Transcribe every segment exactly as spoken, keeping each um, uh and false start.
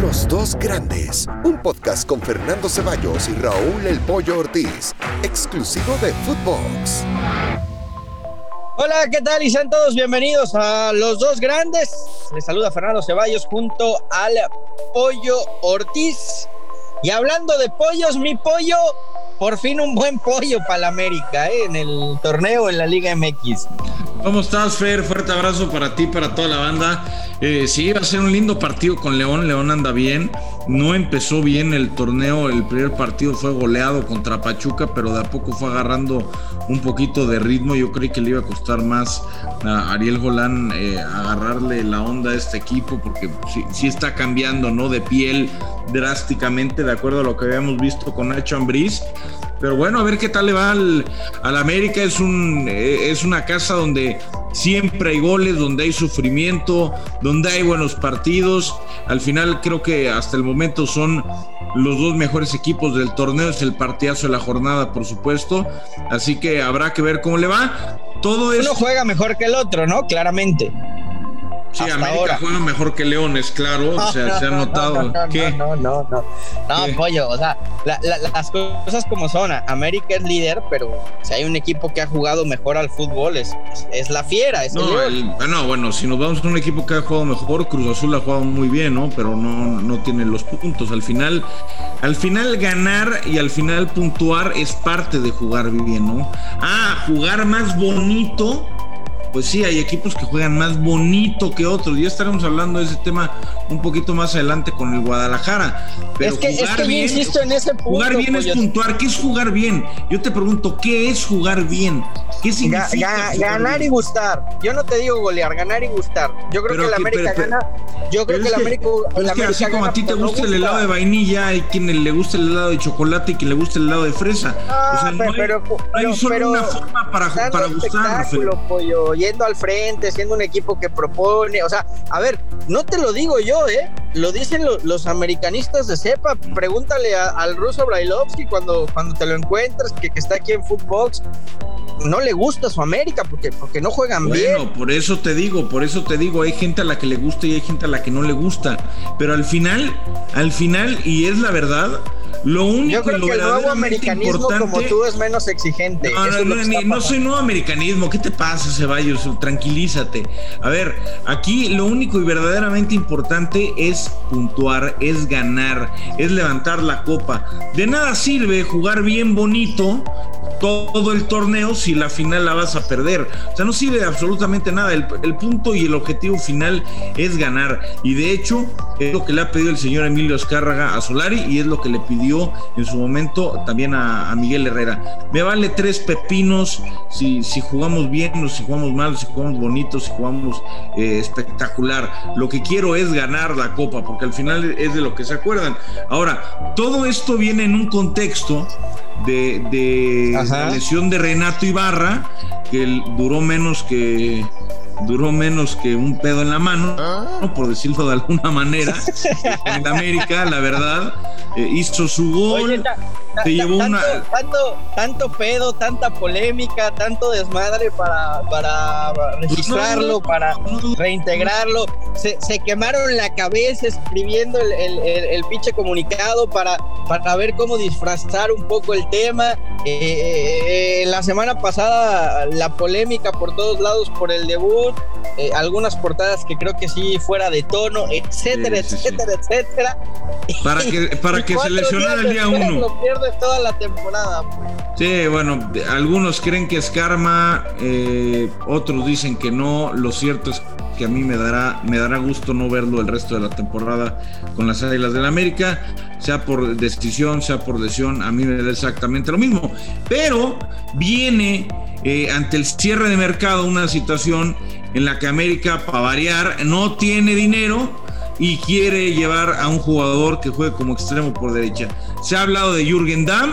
Los Dos Grandes, un podcast con Fernando Ceballos y Raúl El Pollo Ortiz, exclusivo de Footbox. Hola, ¿qué tal? Y sean todos bienvenidos a Los Dos Grandes. Les saluda Fernando Ceballos junto al Pollo Ortiz. Y hablando de pollos, mi pollo, por fin un buen pollo para la América, ¿eh? En el torneo, en la Liga M X. ¿Cómo estás, Fer? Fuerte abrazo para ti, para toda la banda. Eh, sí, va a ser un lindo partido con León. León anda bien. No empezó bien el torneo. El primer partido fue goleado contra Pachuca, pero de a poco fue agarrando un poquito de ritmo. Yo creí que le iba a costar más a Ariel Holland eh, agarrarle la onda a este equipo, porque sí, sí está cambiando, ¿no? De piel drásticamente, de acuerdo a lo que habíamos visto con Nacho Ambriz. Pero bueno, a ver qué tal le va al, al América. Es, un, es una casa donde siempre hay goles, donde hay sufrimiento, donde hay buenos partidos. Al final creo que hasta el momento son los dos mejores equipos del torneo. Es el partidazo de la jornada, por supuesto. Así que habrá que ver cómo le va. Todo Uno es... juega mejor que el otro, ¿no? Claramente. Sí, hasta América ahora juega mejor que León, es claro. O sea, no, se ha no, notado. No, no, ¿Qué? no, no, no. No, ¿Qué? pollo, o sea, la, la, las cosas como son. América es líder, pero si hay un equipo que ha jugado mejor al fútbol, es, es, es la Fiera. Es No, el el, no, bueno, si nos vamos a un equipo que ha jugado mejor, Cruz Azul ha jugado muy bien, ¿no? Pero no, no tiene los puntos. Al final, al final ganar y al final puntuar es parte de jugar bien, ¿no? Ah, jugar más bonito. Pues sí, hay equipos que juegan más bonito que otros. Ya estaremos hablando de ese tema un poquito más adelante con el Guadalajara. Pero es que, jugar es que bien, yo insisto en ese punto. Jugar bien pollo. Es puntuar. ¿Qué es jugar bien? Yo te pregunto, ¿qué es jugar bien? ¿Qué significa Ga, ga, jugar ganar bien? Y gustar. Yo no te digo golear, ganar y gustar. Yo creo Pero que la que- América pero- gana. Yo creo Pero que es la que, América. pero la es que América así como gana a ti te porque no gusta el gusta. helado de vainilla, hay quien le gusta el helado de chocolate y quien le gusta el helado de fresa. Ah, O sea, no hay, pero, no hay pero, solo pero una forma para, dando para gustar. espectáculo, pollo, yendo al frente, siendo un equipo que propone, o sea, a ver, no te lo digo yo, ¿eh? Lo dicen lo, los americanistas de cepa. Pregúntale a, al ruso Brailovsky cuando, cuando te lo encuentras, que, que está aquí en Footbox. No le gusta su América porque, porque no juegan bien. Bueno, por eso te digo, por eso te digo, hay gente a la que le gusta y hay gente a la que no le gusta. Pero al final, al final, y es la verdad, lo único Yo creo y lo que el nuevo verdaderamente americanismo importante... como tú es menos exigente. No, Eso no, es lo no, que ni- está no pasando. soy nuevo americanismo. ¿Qué te pasa, Ceballos? Tranquilízate. A ver, aquí lo único y verdaderamente importante es puntuar, es ganar, es levantar la copa. De nada sirve jugar bien bonito todo el torneo si la final la vas a perder. O sea, no sirve de absolutamente nada. El, el punto y el objetivo final es ganar. Y de hecho, es lo que le ha pedido el señor Emilio Azcárraga a Solari y es lo que le pidió en su momento también a, a Miguel Herrera. Me vale tres pepinos si, si jugamos bien o si jugamos mal, si jugamos bonito, si jugamos eh, espectacular. Lo que quiero es ganar la copa, porque al final es de lo que se acuerdan. Ahora, todo esto viene en un contexto de, de la lesión de Renato Ibarra, que él duró menos que duró menos que un pedo en la mano, ¿no? Por decirlo de alguna manera. En América, la verdad, eh, hizo su gol. Oye, ta, ta, se llevó tanto, una tanto, tanto pedo, tanta polémica, tanto desmadre para, para registrarlo, no, para no, no. reintegrarlo. Se, se quemaron la cabeza escribiendo el, el, el, el pinche comunicado para, para ver cómo disfrazar un poco el tema. Eh, eh, la semana pasada la polémica por todos lados por el debut, eh, algunas portadas que creo que sí fuera de tono, etcétera, Sí, sí, etcétera, sí. etcétera. para que, para Y que se cuatro lesionara días el día después uno. Lo pierdes toda la temporada, pues. Sí, bueno, algunos creen que es karma, eh, otros dicen que no. Lo cierto es que a mí me dará, me dará gusto no verlo el resto de la temporada con las Águilas del América, sea por decisión, sea por lesión, a mí me da exactamente lo mismo. Pero viene eh, ante el cierre de mercado una situación en la que América, para variar, no tiene dinero y quiere llevar a un jugador que juegue como extremo por derecha. Se ha hablado de Jürgen Damm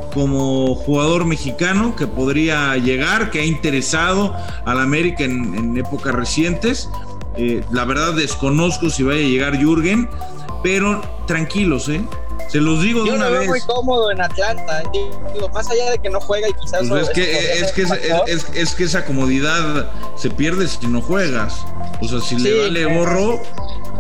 como jugador mexicano que podría llegar, que ha interesado al América en, en épocas recientes. Eh, la verdad desconozco si vaya a llegar Jürgen, pero tranquilos, ¿eh? Se los digo de Yo una lo veo vez. muy cómodo en Atlanta, digo, más allá de que no juega y quizás... Pues es, eso- que, eso es, que, es, factor. es, es que esa comodidad se pierde si no juegas. O sea, si Sí, le vale claro. gorro,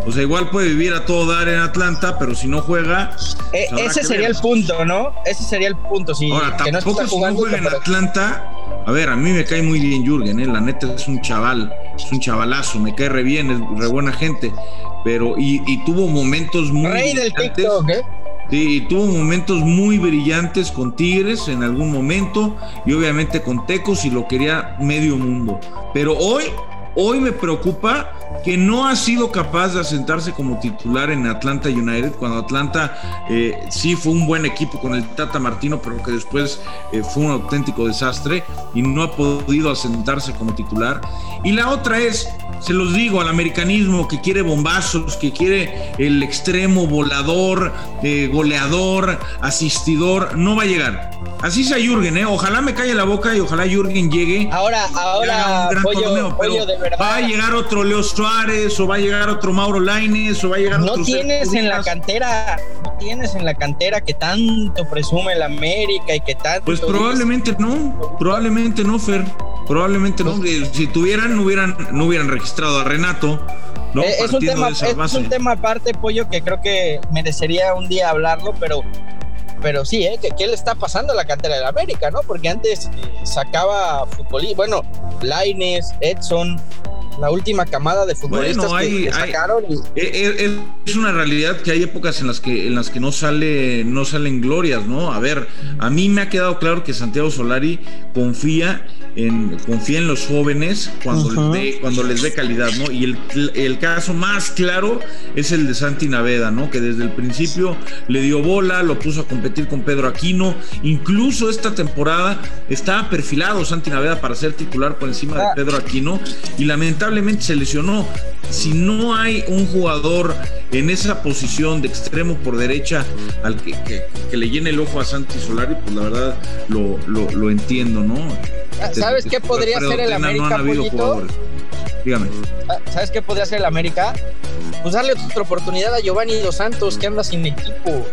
O sea, igual puede vivir a todo dar en Atlanta, pero si no juega... Eh, ese sería ver. el punto, ¿no? Ese sería el punto. Si, Ahora, que tampoco no está jugando, si no juega en Atlanta... A ver, a mí me cae muy bien Jürgen, ¿eh? La neta es un chaval, es un chavalazo, me cae re bien, es re buena gente, pero y, y tuvo momentos muy Rey del TikTok, ¿eh? Sí, y tuvo momentos muy brillantes con Tigres en algún momento y obviamente con Tecos y lo quería medio mundo. Pero hoy, hoy me preocupa que no ha sido capaz de asentarse como titular en Atlanta United, cuando Atlanta eh, sí fue un buen equipo con el Tata Martino, pero que después eh, fue un auténtico desastre y no ha podido asentarse como titular. Y la otra es, se los digo, al americanismo que quiere bombazos, que quiere el extremo volador, eh, goleador, asistidor, no va a llegar. Así sea Jürgen, ¿eh? Ojalá me calle la boca y ojalá Jürgen llegue. Ahora, ahora, pollo, torneo, pollo de verdad. Va a llegar otro Leo Suárez, o va a llegar otro Mauro Lainez, o va a llegar no otro... No tienes en la cantera, no tienes en la cantera que tanto presume el América y que tanto... Pues probablemente dices... no, probablemente no, Fer. Probablemente no. Si tuvieran, no hubieran, no hubieran registrado a Renato. No, eh, es, un tema, es un tema aparte, pollo, que creo que merecería un día hablarlo, pero... Pero sí, ¿eh? ¿Qué, ¿qué le está pasando a la cantera de la América, no? Porque antes eh, sacaba futbolistas, bueno, Lainez, Edson, la última camada de futbolistas bueno, hay, que, que sacaron. Hay, y... es, es una realidad que hay épocas en las que en las que no sale no salen glorias, ¿no? A ver, a mí me ha quedado claro que Santiago Solari confía en confía en los jóvenes cuando uh-huh. les dé cuando les dé calidad, ¿no? Y el, el caso más claro es el de Santi Naveda, ¿no? Que desde el principio le dio bola, lo puso a competir con Pedro Aquino, incluso esta temporada estaba perfilado Santi Naveda para ser titular por encima de Pedro Aquino y lamentablemente se lesionó. Si no hay un jugador en esa posición de extremo por derecha al que, que, que le llene el ojo a Santi Solari, pues la verdad lo, lo, lo entiendo, ¿no? ¿Sabes qué podría ser el América, no Pollito? Dígame. ¿Sabes qué podría ser el América? Pues darle otra oportunidad a Giovanni Dos Santos, que anda sin equipo.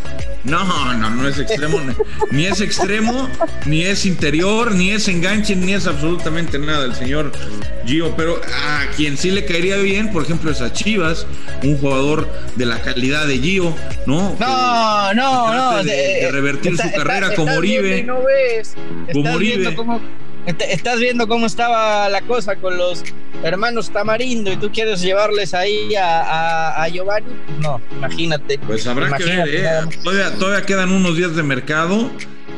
No, no, no es extremo, ni es extremo, ni es interior, ni es enganche, ni es absolutamente nada el señor Gio, pero a quien sí le caería bien, por ejemplo, es a Chivas, un jugador de la calidad de Gio, ¿no? No, que, no, que no. De, de revertir está, su carrera está, como Oribe. No ves. Como Oribe. Cómo, estás viendo cómo estaba la cosa con los hermanos Tamarindo y tú quieres llevarles ahí a, a, a Giovanni. No, imagínate. Pues habrá imagínate, que ver, ¿eh? Todavía, todavía quedan unos días de mercado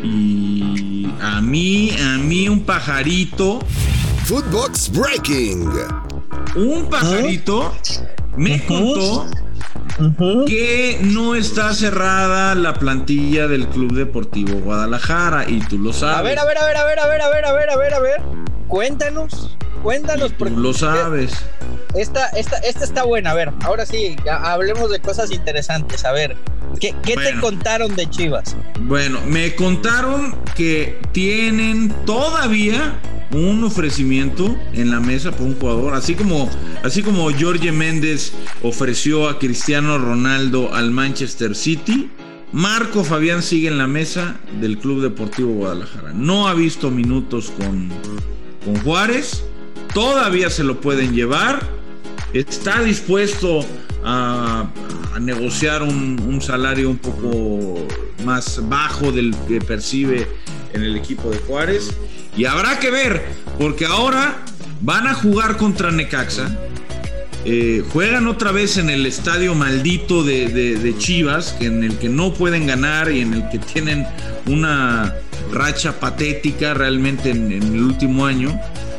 y a mí, a mí un pajarito. Footbox Breaking. Un pajarito ¿Ah? me uh-huh. contó uh-huh. que no está cerrada la plantilla del Club Deportivo Guadalajara y tú lo sabes. A ver, a ver, a ver, a ver, a ver, a ver, a ver, a ver, a ver. Cuéntanos, cuéntanos. Tú lo sabes. Esta, esta, esta está buena. A ver, ahora sí, hablemos de cosas interesantes. A ver, ¿qué, qué bueno, te contaron de Chivas? Bueno, me contaron que tienen todavía un ofrecimiento en la mesa por un jugador, así como, así como Jorge Méndez ofreció a Cristiano Ronaldo al Manchester City. Marco Fabián sigue en la mesa del Club Deportivo Guadalajara. No ha visto minutos con, con Juárez. Todavía se lo pueden llevar. Está dispuesto a, a negociar un, un salario un poco más bajo del que percibe en el equipo de Juárez. Y habrá que ver, porque ahora van a jugar contra Necaxa. Eh, juegan otra vez en el estadio maldito de, de, de Chivas, en el que no pueden ganar y en el que tienen una racha patética realmente en, en el último año.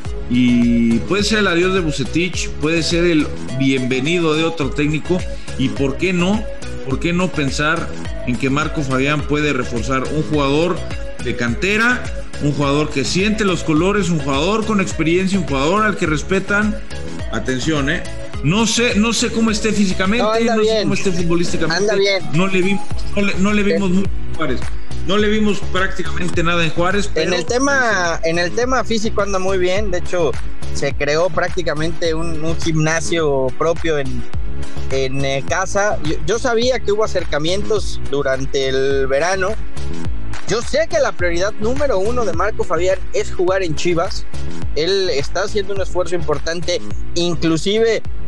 Y puede ser el adiós de Vucetich, puede ser el bienvenido de otro técnico. Y por qué no, por qué no pensar en que Marco Fabián puede reforzar un jugador de cantera, un jugador que siente los colores, un jugador con experiencia, un jugador al que respetan. Atención, eh. No sé, no sé cómo esté físicamente, no, no sé cómo esté futbolísticamente. Anda bien. No le vimos, no le, no le vimos mucho en Juárez. No le vimos prácticamente nada en Juárez. Pero... En el tema, en el tema físico anda muy bien. De hecho, se creó prácticamente un, un gimnasio propio en, en eh, casa. Yo, yo sabía que hubo acercamientos durante el verano. Yo sé que la prioridad número uno de Marco Fabián es jugar en Chivas. Él está haciendo un esfuerzo importante, inclusive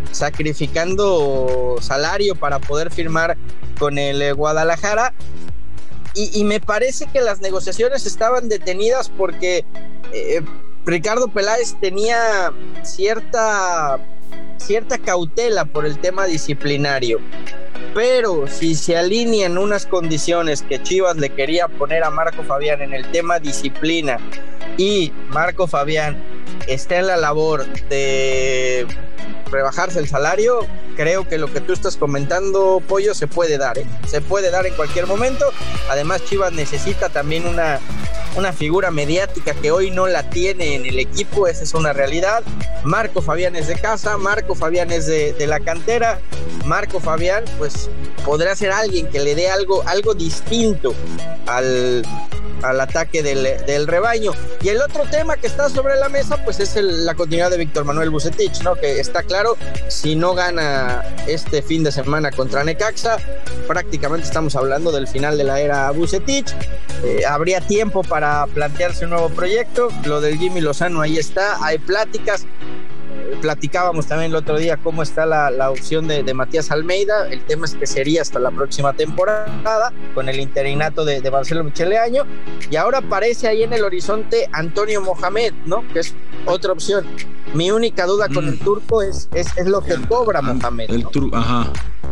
sacrificando salario para poder firmar con el eh, Guadalajara. Y, y me parece que las negociaciones estaban detenidas porque eh, Ricardo Peláez tenía cierta, cierta cautela por el tema disciplinario. Pero si se alinean unas condiciones que Chivas le quería poner a Marco Fabián en el tema disciplina y Marco Fabián está en la labor de rebajarse el salario, creo que lo que tú estás comentando, Pollo, se puede dar, ¿eh? Se puede dar en cualquier momento. Además, Chivas necesita también una, una figura mediática que hoy no la tiene en el equipo, esa es una realidad. Marco Fabián es de casa, Marco Fabián es de, de la cantera, Marco Fabián pues podrá ser alguien que le dé algo, algo distinto al, al ataque del, del rebaño. Y el otro tema que está sobre la mesa pues es el, la continuidad de Víctor Manuel Vucetich, ¿no? Que está claro, si no gana este fin de semana contra Necaxa, prácticamente estamos hablando del final de la era Vucetich. Eh, habría tiempo para plantearse un nuevo proyecto. Lo del Jimmy Lozano ahí está, hay pláticas. Platicábamos también el otro día cómo está la, la opción de, de Matías Almeida. El tema es que sería hasta la próxima temporada con el interinato de, de Marcelo Michele Año, y ahora aparece ahí en el horizonte Antonio Mohamed, ¿no? Que es otra opción. Mi única duda con mm. el turco es, es, es lo que cobra Mohamed, ¿no? El turco, ajá.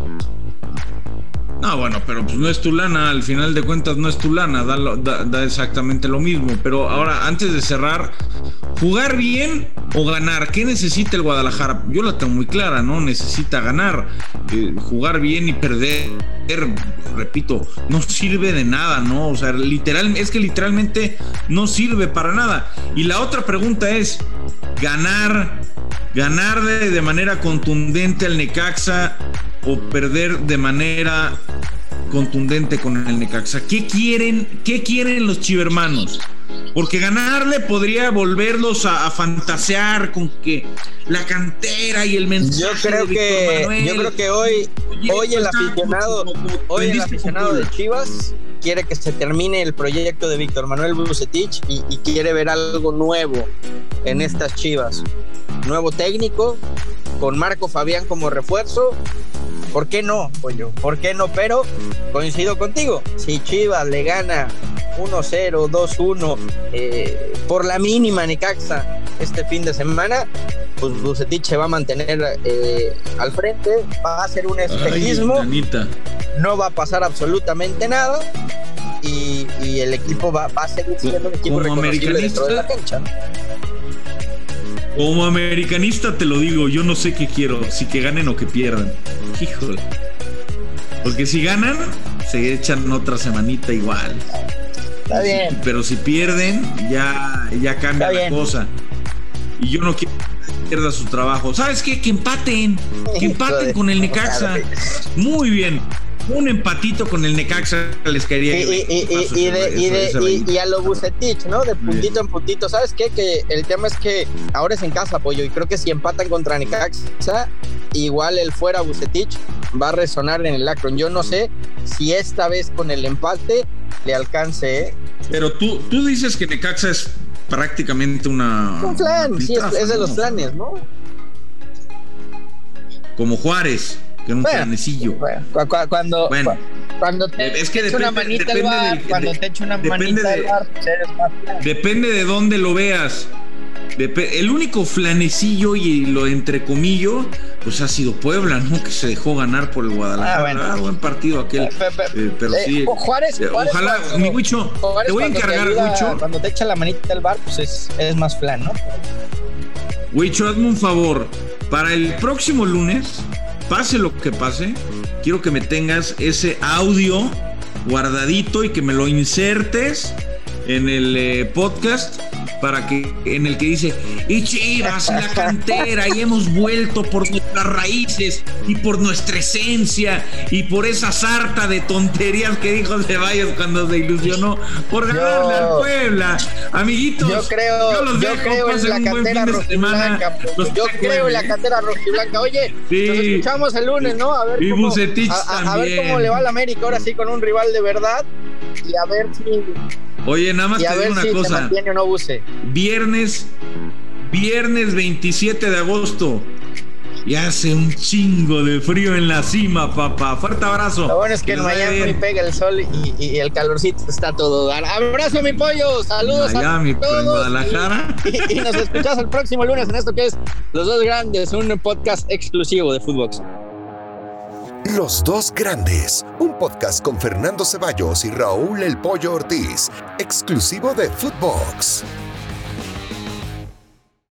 No, bueno, pero pues no es tu lana, al final de cuentas no es tu lana, da, da, da exactamente lo mismo. Pero ahora, antes de cerrar, ¿jugar bien o ganar? ¿Qué necesita el Guadalajara? Yo la tengo muy clara, ¿no? Necesita ganar. Eh, jugar bien y perder, repito, no sirve de nada, ¿no? O sea, literal, es que literalmente no sirve para nada. Y la otra pregunta es, ¿ganar, ganar de, de manera contundente al Necaxa o perder de manera contundente con el Necaxa? ¿Qué quieren, qué quieren los chivermanos? Porque ganarle podría volverlos a, a fantasear con que la cantera y el mensaje. Yo creo de que Manuel, yo creo que hoy hoy el aficionado como, como, hoy el aficionado de Chivas quiere que se termine el proyecto de Víctor Manuel Vucetich y, y quiere ver algo nuevo en estas Chivas. Nuevo técnico con Marco Fabián como refuerzo. ¿Por qué no, Pollo? ¿Por qué no? Pero coincido contigo. Si Chivas le gana uno cero, dos uno eh, por la mínima Necaxa este fin de semana, pues Vucetich se va a mantener eh, al frente, va a hacer un espejismo. Ay, no va a pasar absolutamente nada y, y el equipo va, va a seguir siendo un equipo reconocible dentro de la cancha, ¿no? Como americanista te lo digo, yo no sé qué quiero, si que ganen o que pierdan. Híjole. Porque si ganan, se echan otra semanita igual. Está bien. Pero si pierden, ya, ya cambia la cosa. Y yo no quiero que pierda su trabajo. ¿Sabes qué? Que empaten. Que empaten con el Necaxa. Muy bien. Un empatito con el Necaxa les caería. Y, y, y, y, de, y, de, y, y a lo Vucetich, ¿no? De puntito en puntito. ¿Sabes qué? Que el tema es que ahora es en casa, Pollo. Y creo que si empatan contra Necaxa, igual el fuera Vucetich va a resonar en el Akron. Yo no sé si esta vez con el empate le alcance, ¿eh? Pero tú, tú dices que Necaxa es prácticamente una... Un plan, sí, es, es de los planes, ¿no? Como Juárez, que era un bueno, planecillo. Bueno, cu- cu- cuando, bueno, cu- cuando te es que echo una manita al bar, del, cuando de, te echo una manita al bar, pues eres más plan. Depende de dónde lo veas. Dep- el único flanecillo y lo entrecomillo, pues ha sido Puebla, ¿no? Que se dejó ganar por el Guadalajara. Ah, bueno. Ah, buen partido aquel. Eh, eh, pero eh, sí. Juárez, Juárez, ojalá, cuando, mi Huicho, Juárez, te voy a encargar, te ayuda, Huicho. Cuando te echa la manita al bar, pues es, es más flan, ¿no? Huicho, hazme un favor. Para el próximo lunes, pase lo que pase, quiero que me tengas ese audio guardadito y que me lo insertes en el eh, podcast, para que en el que dice y Chivas, la cantera, y hemos vuelto por nuestras raíces y por nuestra esencia y por esa sarta de tonterías que dijo Ceballos cuando se ilusionó por ganarle al Puebla. Amiguitos, yo creo, yo, los yo dejo, creo en la cantera rojiblanca. Yo creo en la cantera rojiblanca. Oye, sí, nos escuchamos el lunes, ¿no? A ver, y cómo, a, a, a ver cómo le va a la América ahora sí con un rival de verdad y a ver si... Oye, nada más te digo una si cosa. Se mantiene o no Buce. Viernes, viernes veintisiete de agosto. y hace un chingo de frío en la cima, papá. Fuerte abrazo. Lo bueno es que en Miami pega el sol y, y el calorcito está todo dar. Abrazo, mi pollo. Saludos Miami, a todos. En Guadalajara. Y, y nos escuchamos el próximo lunes en esto que es Los Dos Grandes, un podcast exclusivo de Footbox. Los Dos Grandes, un podcast con Fernando Ceballos y Raúl El Pollo Ortiz, exclusivo de Footbox.